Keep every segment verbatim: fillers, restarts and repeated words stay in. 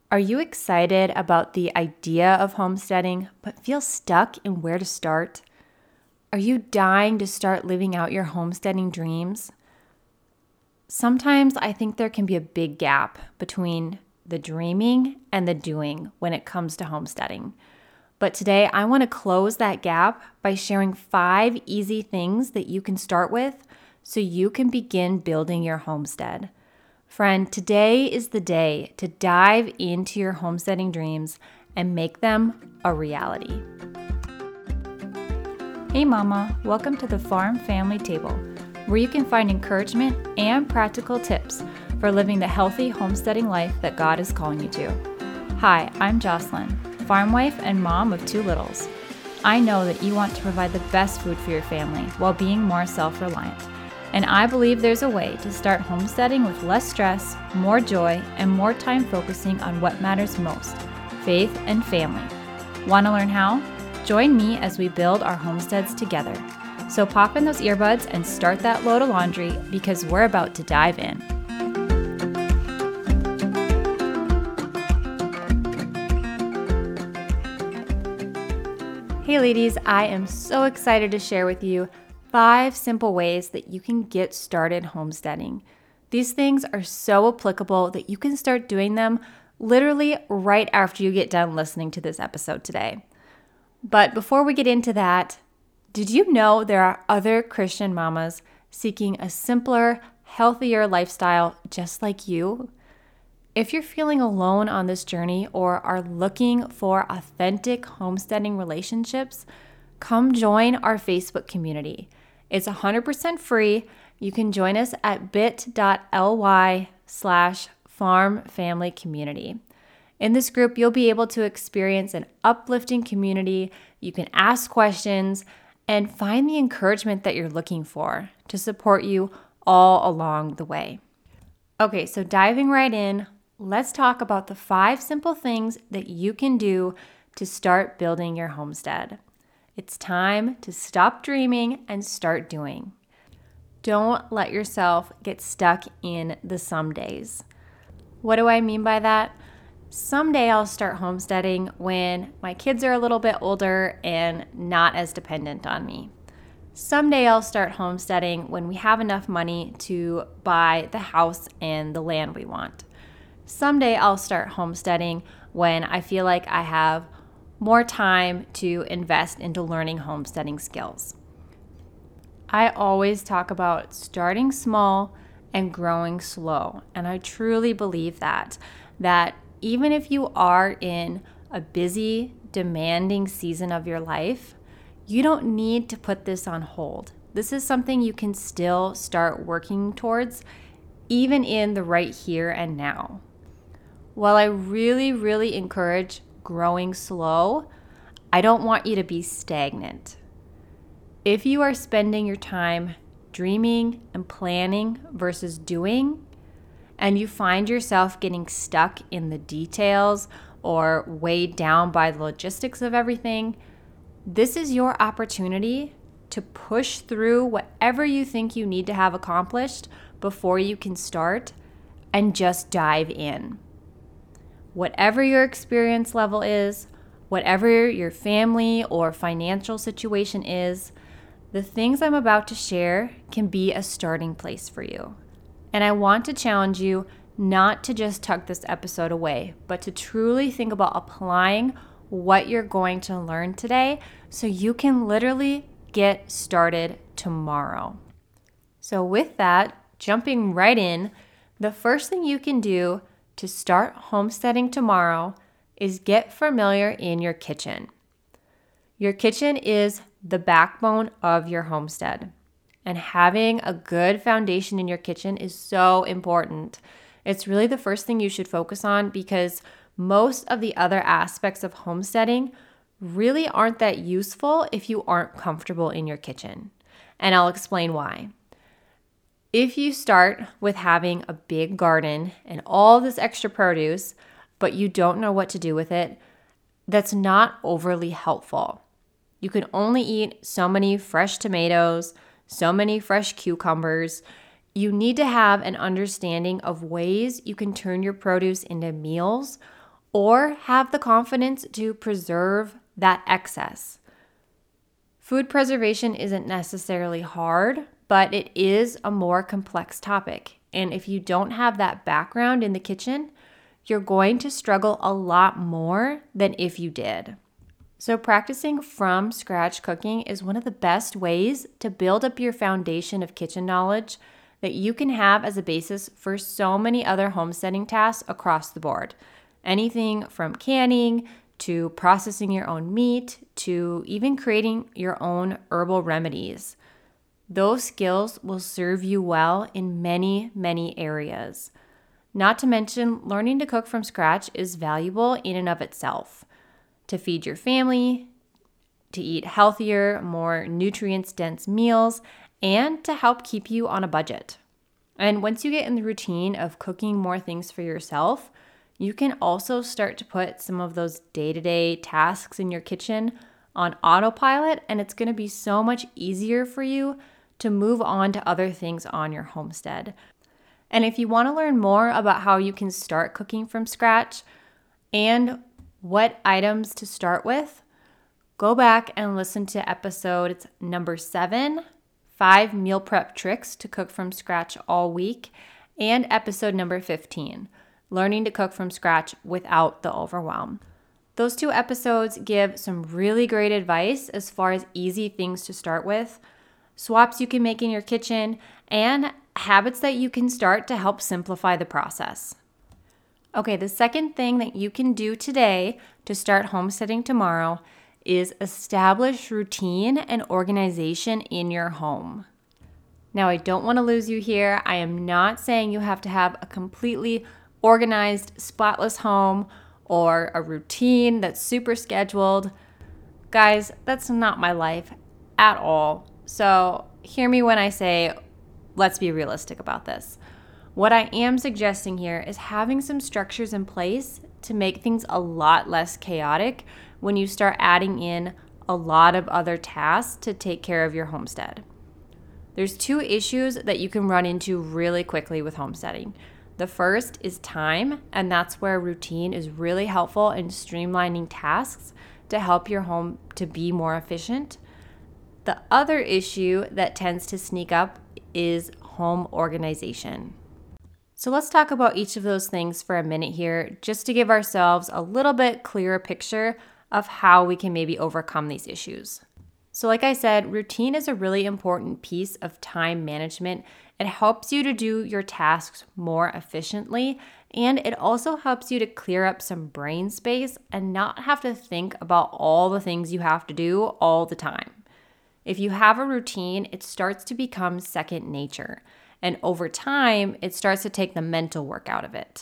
Are you excited about the idea of homesteading, but feel stuck in where to start? Are you dying to start living out your homesteading dreams? Sometimes I think there can be a big gap between the dreaming and the doing when it comes to homesteading. But today I want to close that gap by sharing five easy things that you can start with so you can begin building your homestead. Friend, today is the day to dive into your homesteading dreams and make them a reality. Hey Mama, welcome to the Farm Family Table, where you can find encouragement and practical tips for living the healthy homesteading life that God is calling you to. Hi, I'm Jocelyn, farm wife and mom of two littles. I know that you want to provide the best food for your family while being more self-reliant. And I believe there's a way to start homesteading with less stress, more joy, and more time focusing on what matters most, faith and family. Want to learn how? Join me as we build our homesteads together. So pop in those earbuds and start that load of laundry because we're about to dive in. Hey ladies, I am so excited to share with you five simple ways that you can get started homesteading. These things are so applicable that you can start doing them literally right after you get done listening to this episode today. But before we get into that, did you know there are other Christian mamas seeking a simpler, healthier lifestyle just like you? If you're feeling alone on this journey or are looking for authentic homesteading relationships, come join our Facebook community. It's one hundred percent free. You can join us at bit.ly slash farm family community. In this group, you'll be able to experience an uplifting community. You can ask questions and find the encouragement that you're looking for to support you all along the way. Okay, so diving right in, let's talk about the five simple things that you can do to start building your homestead. It's time to stop dreaming and start doing. Don't let yourself get stuck in the some days. What do I mean by that? Someday I'll start homesteading when my kids are a little bit older and not as dependent on me. Someday I'll start homesteading when we have enough money to buy the house and the land we want. Someday I'll start homesteading when I feel like I have more time to invest into learning homesteading skills. I always talk about starting small and growing slow, and I truly believe that, that even if you are in a busy, demanding season of your life, you don't need to put this on hold. This is something you can still start working towards, even in the right here and now. While I really, really encourage growing slow, I don't want you to be stagnant. If you are spending your time dreaming and planning versus doing, and you find yourself getting stuck in the details or weighed down by the logistics of everything, this is your opportunity to push through whatever you think you need to have accomplished before you can start and just dive in. Whatever your experience level is, whatever your family or financial situation is, the things I'm about to share can be a starting place for you. And I want to challenge you not to just tuck this episode away, but to truly think about applying what you're going to learn today so you can literally get started tomorrow. So with that, jumping right in, the first thing you can do to start homesteading tomorrow is get familiar in your kitchen. Your kitchen is the backbone of your homestead, and having a good foundation in your kitchen is so important. It's really the first thing you should focus on because most of the other aspects of homesteading really aren't that useful if you aren't comfortable in your kitchen. And I'll explain why. If you start with having a big garden and all this extra produce, but you don't know what to do with it, that's not overly helpful. You can only eat so many fresh tomatoes, so many fresh cucumbers. You need to have an understanding of ways you can turn your produce into meals or have the confidence to preserve that excess. Food preservation isn't necessarily hard, but it is a more complex topic. And if you don't have that background in the kitchen, you're going to struggle a lot more than if you did. So practicing from scratch cooking is one of the best ways to build up your foundation of kitchen knowledge that you can have as a basis for so many other homesteading tasks across the board. Anything from canning to processing your own meat to even creating your own herbal remedies. Those skills will serve you well in many, many areas. Not to mention, learning to cook from scratch is valuable in and of itself. To feed your family, to eat healthier, more nutrients-dense meals, and to help keep you on a budget. And once you get in the routine of cooking more things for yourself, you can also start to put some of those day-to-day tasks in your kitchen on autopilot, and it's going to be so much easier for you to move on to other things on your homestead. And if you want to learn more about how you can start cooking from scratch and what items to start with, go back and listen to episode number seven, five meal prep tricks to cook from scratch all week, and episode number fifteen, learning to cook from scratch without the overwhelm. Those two episodes give some really great advice as far as easy things to start with, swaps you can make in your kitchen, and habits that you can start to help simplify the process. Okay, the second thing that you can do today to start homesteading tomorrow is establish routine and organization in your home. Now, I don't want to lose you here. I am not saying you have to have a completely organized, spotless home or a routine that's super scheduled. Guys, that's not my life at all. So hear me when I say, let's be realistic about this. What I am suggesting here is having some structures in place to make things a lot less chaotic when you start adding in a lot of other tasks to take care of your homestead. There's two issues that you can run into really quickly with homesteading. The first is time, and that's where routine is really helpful in streamlining tasks to help your home to be more efficient. The other issue that tends to sneak up is home organization. So let's talk about each of those things for a minute here, just to give ourselves a little bit clearer picture of how we can maybe overcome these issues. So like I said, routine is a really important piece of time management. It helps you to do your tasks more efficiently, and it also helps you to clear up some brain space and not have to think about all the things you have to do all the time. If you have a routine, it starts to become second nature. And over time, it starts to take the mental work out of it.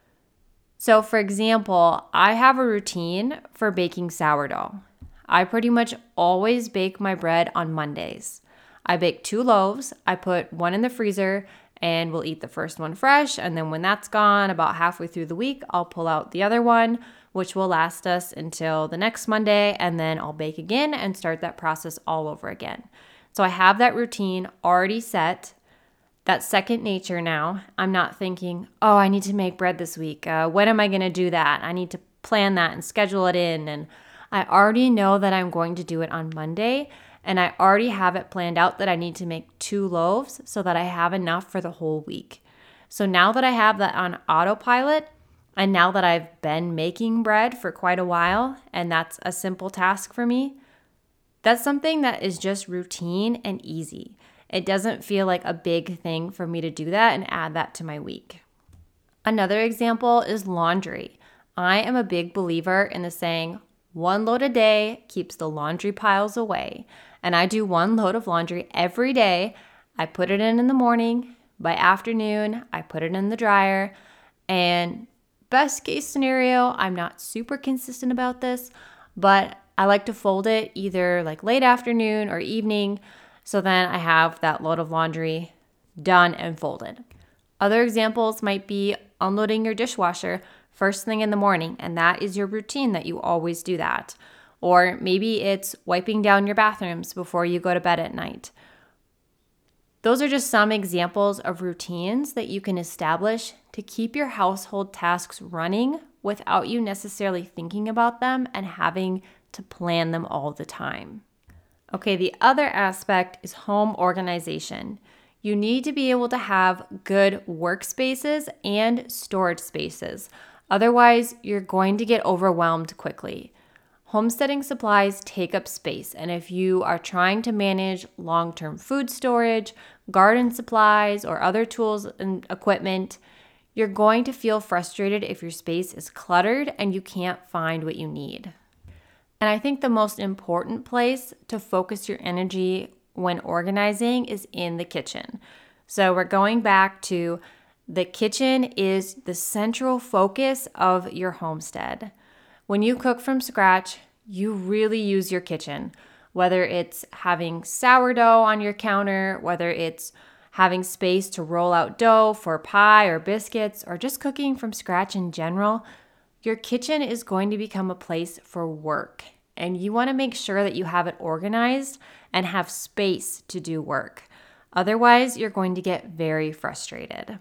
So for example, I have a routine for baking sourdough. I pretty much always bake my bread on Mondays. I bake two loaves, I put one in the freezer, and we'll eat the first one fresh. And then when that's gone, about halfway through the week, I'll pull out the other one, which will last us until the next Monday. And then I'll bake again and start that process all over again. So I have that routine already set. That's second nature now. I'm not thinking, oh, I need to make bread this week. Uh, when am I going to do that? I need to plan that and schedule it in. And I already know that I'm going to do it on Monday. And I already have it planned out that I need to make two loaves so that I have enough for the whole week. So now that I have that on autopilot, and now that I've been making bread for quite a while, and that's a simple task for me, that's something that is just routine and easy. It doesn't feel like a big thing for me to do that and add that to my week. Another example is laundry. I am a big believer in the saying, one load a day keeps the laundry piles away. And I do one load of laundry every day. I put it in in the morning. By afternoon, I put it in the dryer. And best case scenario, I'm not super consistent about this, but I like to fold it either like late afternoon or evening. So then I have that load of laundry done and folded. Other examples might be unloading your dishwasher first thing in the morning, and that is your routine that you always do that. Or maybe it's wiping down your bathrooms before you go to bed at night. Those are just some examples of routines that you can establish to keep your household tasks running without you necessarily thinking about them and having to plan them all the time. Okay, the other aspect is home organization. You need to be able to have good workspaces and storage spaces. Otherwise, you're going to get overwhelmed quickly. Homesteading supplies take up space, and if you are trying to manage long-term food storage, garden supplies, or other tools and equipment, you're going to feel frustrated if your space is cluttered and you can't find what you need. And I think the most important place to focus your energy when organizing is in the kitchen. So we're going back to the kitchen is the central focus of your homestead. When you cook from scratch, you really use your kitchen, whether it's having sourdough on your counter, whether it's having space to roll out dough for pie or biscuits, or just cooking from scratch in general. Your kitchen is going to become a place for work, and you want to make sure that you have it organized and have space to do work. Otherwise, you're going to get very frustrated.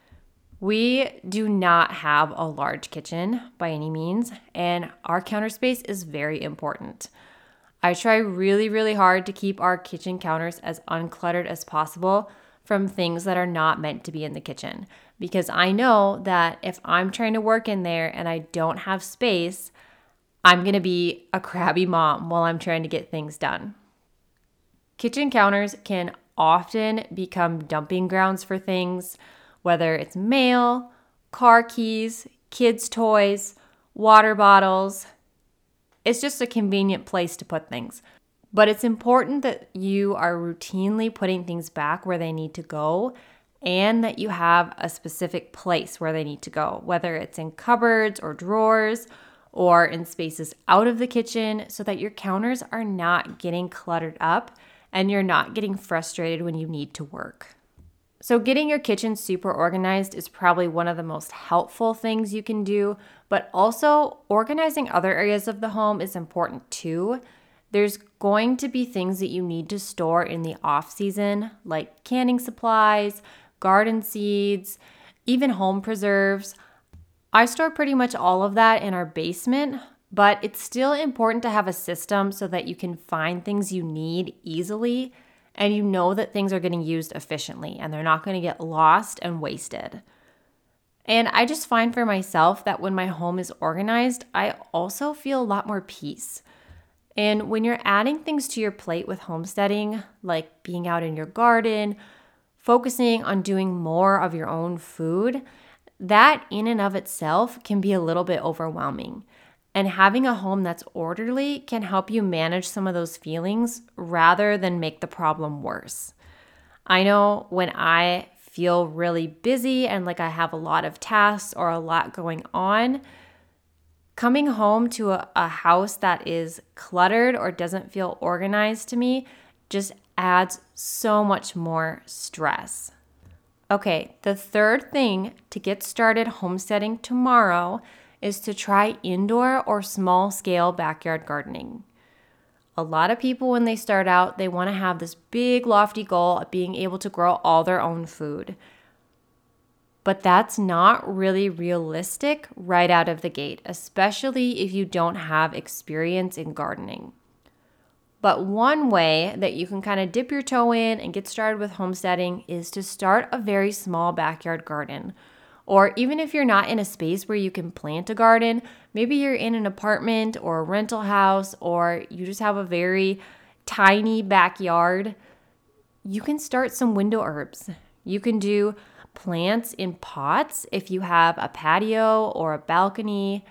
We do not have a large kitchen by any means, and our counter space is very important. I try really, really hard to keep our kitchen counters as uncluttered as possible from things that are not meant to be in the kitchen, because I know that if I'm trying to work in there and I don't have space, I'm going to be a crabby mom while I'm trying to get things done. Kitchen counters can often become dumping grounds for things, whether it's mail, car keys, kids' toys, water bottles. It's just a convenient place to put things. But it's important that you are routinely putting things back where they need to go and that you have a specific place where they need to go, whether it's in cupboards or drawers or in spaces out of the kitchen, so that your counters are not getting cluttered up and you're not getting frustrated when you need to work. So getting your kitchen super organized is probably one of the most helpful things you can do, but also organizing other areas of the home is important too. There's going to be things that you need to store in the off season, like canning supplies, garden seeds, even home preserves. I store pretty much all of that in our basement, but it's still important to have a system so that you can find things you need easily and you know that things are getting used efficiently and they're not going to get lost and wasted. And I just find for myself that when my home is organized, I also feel a lot more peace. And when you're adding things to your plate with homesteading, like being out in your garden, focusing on doing more of your own food, that in and of itself can be a little bit overwhelming. And having a home that's orderly can help you manage some of those feelings rather than make the problem worse. I know when I feel really busy and like I have a lot of tasks or a lot going on, coming home to a, a house that is cluttered or doesn't feel organized to me just adds so much more stress. Okay, the third thing to get started homesteading tomorrow is to try indoor or small-scale backyard gardening. A lot of people, when they start out, they want to have this big, lofty goal of being able to grow all their own food. But that's not really realistic right out of the gate, especially if you don't have experience in gardening. But one way that you can kind of dip your toe in and get started with homesteading is to start a very small backyard garden. Or even if you're not in a space where you can plant a garden, maybe you're in an apartment or a rental house, or you just have a very tiny backyard, you can start some window herbs. You can do plants in pots if you have a patio or a balcony.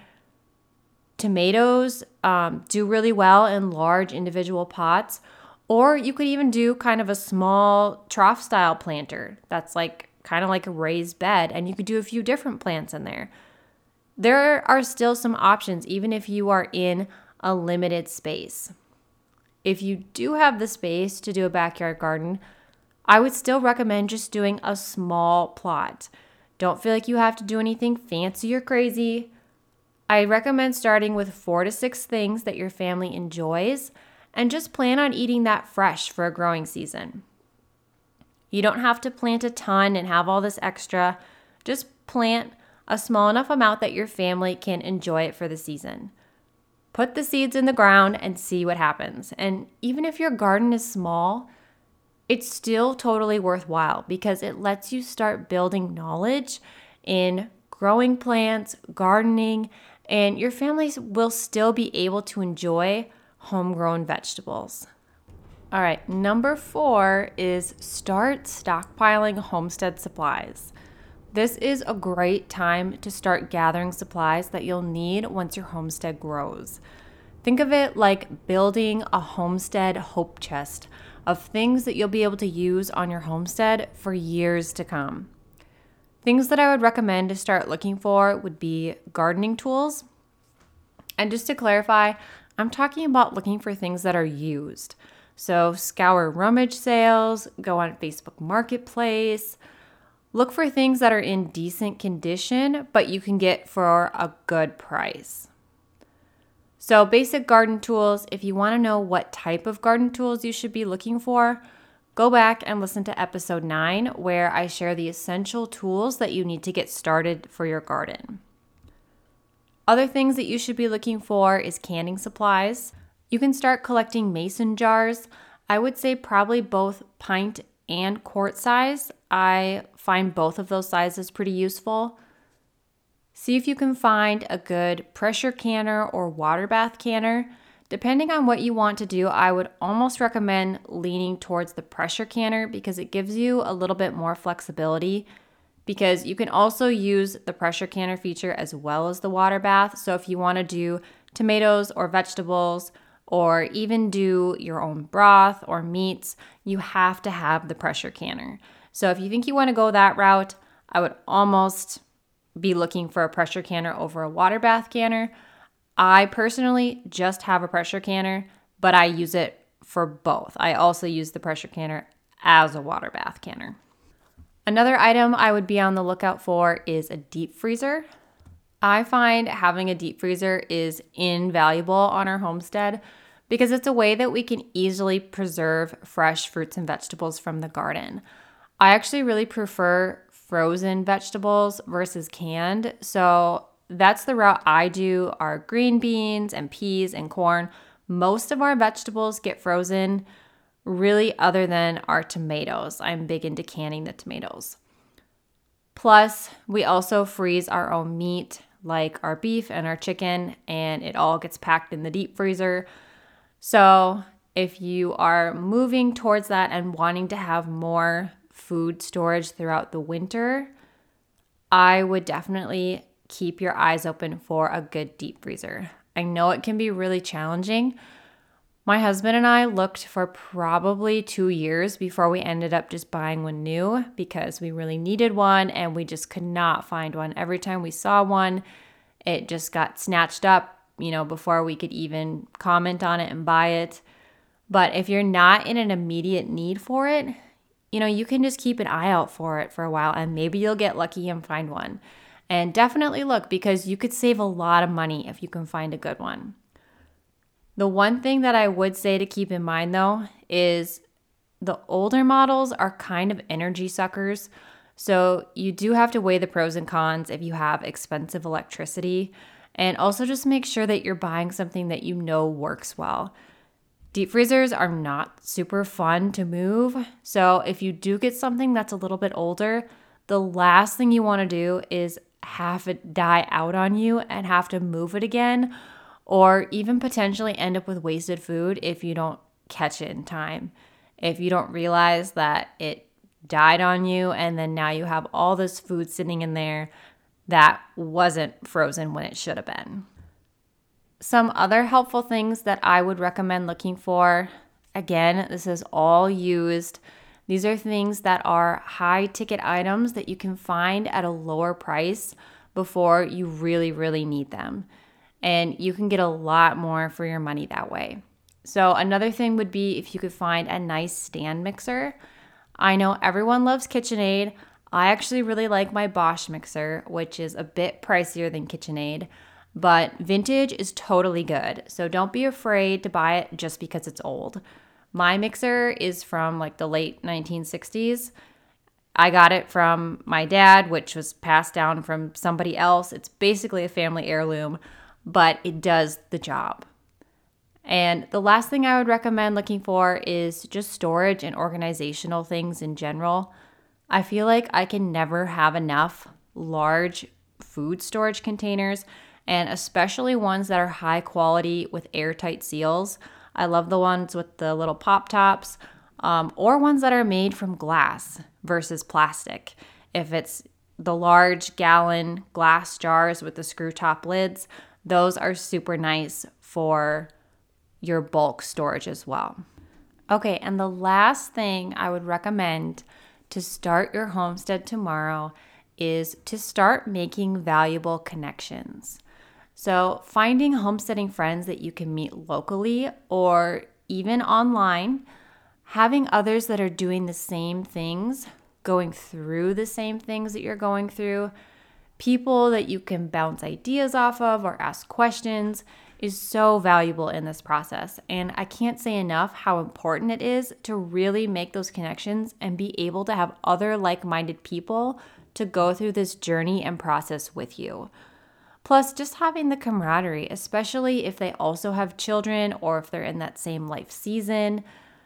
Tomatoes um, do really well in large individual pots, or you could even do kind of a small trough style planter that's like kind of like a raised bed, and you could do a few different plants in there. There are still some options even if you are in a limited space. If you do have the space to do a backyard garden, I would still recommend just doing a small plot. Don't feel like you have to do anything fancy or crazy. I recommend starting with four to six things that your family enjoys and just plan on eating that fresh for a growing season. You don't have to plant a ton and have all this extra. Just plant a small enough amount that your family can enjoy it for the season. Put the seeds in the ground and see what happens. And even if your garden is small, it's still totally worthwhile because it lets you start building knowledge in growing plants, gardening, and your families will still be able to enjoy homegrown vegetables. All right, number four is start stockpiling homestead supplies. This is a great time to start gathering supplies that you'll need once your homestead grows. Think of it like building a homestead hope chest of things that you'll be able to use on your homestead for years to come. Things that I would recommend to start looking for would be gardening tools. And just to clarify, I'm talking about looking for things that are used. So scour rummage sales, go on Facebook Marketplace, look for things that are in decent condition, but you can get for a good price. So basic garden tools, if you want to know what type of garden tools you should be looking for, go back and listen to episode nine where I share the essential tools that you need to get started for your garden. Other things that you should be looking for is canning supplies. You can start collecting mason jars. I would say probably both pint and quart size. I find both of those sizes pretty useful. See if you can find a good pressure canner or water bath canner. Depending on what you want to do, I would almost recommend leaning towards the pressure canner because it gives you a little bit more flexibility, because you can also use the pressure canner feature as well as the water bath. So if you want to do tomatoes or vegetables or even do your own broth or meats, you have to have the pressure canner. So if you think you want to go that route, I would almost be looking for a pressure canner over a water bath canner. I personally just have a pressure canner, but I use it for both. I also use the pressure canner as a water bath canner. Another item I would be on the lookout for is a deep freezer. I find having a deep freezer is invaluable on our homestead because it's a way that we can easily preserve fresh fruits and vegetables from the garden. I actually really prefer frozen vegetables versus canned, so that's the route I do. Our green beans and peas and corn, most of our vegetables get frozen, really, other than our tomatoes. I'm big into canning the tomatoes. Plus, we also freeze our own meat, like our beef and our chicken, and it all gets packed in the deep freezer. So if you are moving towards that and wanting to have more food storage throughout the winter, I would definitely keep your eyes open for a good deep freezer. I know it can be really challenging. My husband and I looked for probably two years before we ended up just buying one new because we really needed one and we just could not find one. Every time we saw one, it just got snatched up, you know, before we could even comment on it and buy it. But if you're not in an immediate need for it, you know, you can just keep an eye out for it for a while and maybe you'll get lucky and find one. And definitely look, because you could save a lot of money if you can find a good one. The one thing that I would say to keep in mind though is the older models are kind of energy suckers. So you do have to weigh the pros and cons if you have expensive electricity. And also just make sure that you're buying something that you know works well. Deep freezers are not super fun to move. So if you do get something that's a little bit older, the last thing you want to do is have it die out on you and have to move it again, or even potentially end up with wasted food if you don't catch it in time. If you don't realize that it died on you and then now you have all this food sitting in there that wasn't frozen when it should have been. Some other helpful things that I would recommend looking for, again, this is all used. These are things that are high ticket items that you can find at a lower price before you really, really need them. And you can get a lot more for your money that way. So another thing would be if you could find a nice stand mixer. I know everyone loves KitchenAid. I actually really like my Bosch mixer, which is a bit pricier than KitchenAid, but vintage is totally good. So don't be afraid to buy it just because it's old. My mixer is from like the late nineteen sixties. I got it from my dad, which was passed down from somebody else. It's basically a family heirloom, but it does the job. And the last thing I would recommend looking for is just storage and organizational things in general. I feel like I can never have enough large food storage containers, and especially ones that are high quality with airtight seals. I love the ones with the little pop tops, um, or ones that are made from glass versus plastic. If it's the large gallon glass jars with the screw top lids, those are super nice for your bulk storage as well. Okay, and the last thing I would recommend to start your homestead tomorrow is to start making valuable connections. So finding homesteading friends that you can meet locally or even online, having others that are doing the same things, going through the same things that you're going through, people that you can bounce ideas off of or ask questions is so valuable in this process. And I can't say enough how important it is to really make those connections and be able to have other like-minded people to go through this journey and process with you. Plus, just having the camaraderie, especially if they also have children or if they're in that same life season.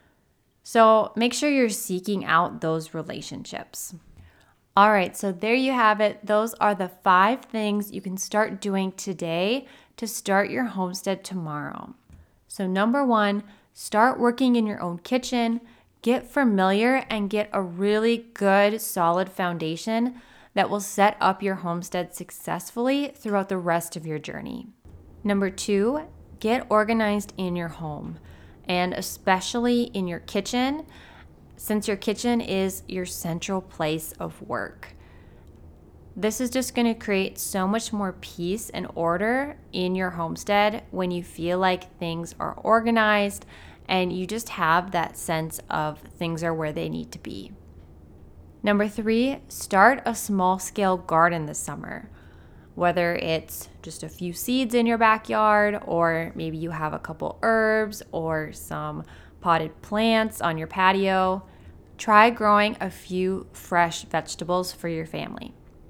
So make sure you're seeking out those relationships. All right, so there you have it. Those are the five things you can start doing today to start your homestead tomorrow. So number one, start working in your own kitchen, get familiar and get a really good solid foundation that will set up your homestead successfully throughout the rest of your journey. Number two, get organized in your home, and especially in your kitchen, since your kitchen is your central place of work. This is just going to create so much more peace and order in your homestead when you feel like things are organized and you just have that sense of things are where they need to be. Number three, start a small-scale garden this summer. Whether it's just a few seeds in your backyard, or maybe you have a couple herbs or some potted plants on your patio, try growing a few fresh vegetables for your family.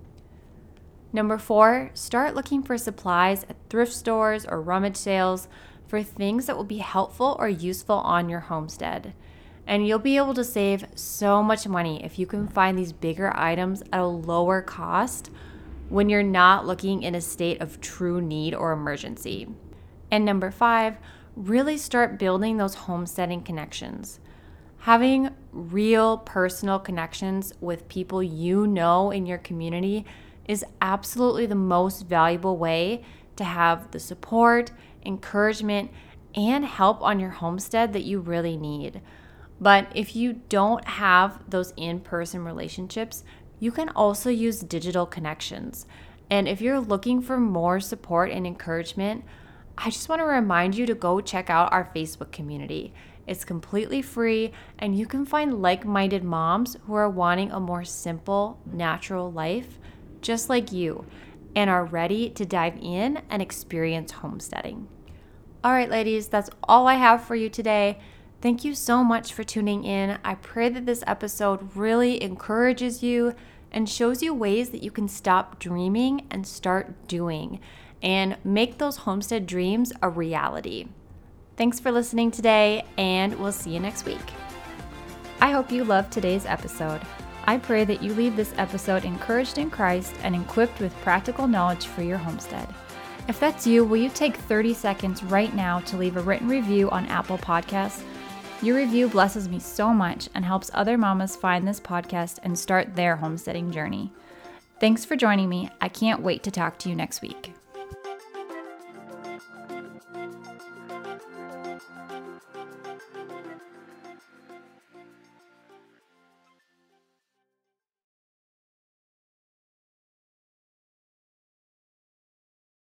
Number four, start looking for supplies at thrift stores or rummage sales for things that will be helpful or useful on your homestead. And you'll be able to save so much money if you can find these bigger items at a lower cost when you're not looking in a state of true need or emergency. And number five, really start building those homesteading connections. Having real personal connections with people you know in your community is absolutely the most valuable way to have the support, encouragement, and help on your homestead that you really need. But if you don't have those in-person relationships, you can also use digital connections. And if you're looking for more support and encouragement, I just want to remind you to go check out our Facebook community. It's completely free, and you can find like-minded moms who are wanting a more simple, natural life, just like you, and are ready to dive in and experience homesteading. All right, ladies, that's all I have for you today. Thank you so much for tuning in. I pray that this episode really encourages you and shows you ways that you can stop dreaming and start doing and make those homestead dreams a reality. Thanks for listening today, and we'll see you next week. I hope you loved today's episode. I pray that you leave this episode encouraged in Christ and equipped with practical knowledge for your homestead. If that's you, will you take thirty seconds right now to leave a written review on Apple Podcasts? Your review blesses me so much and helps other mamas find this podcast and start their homesteading journey. Thanks for joining me. I can't wait to talk to you next week.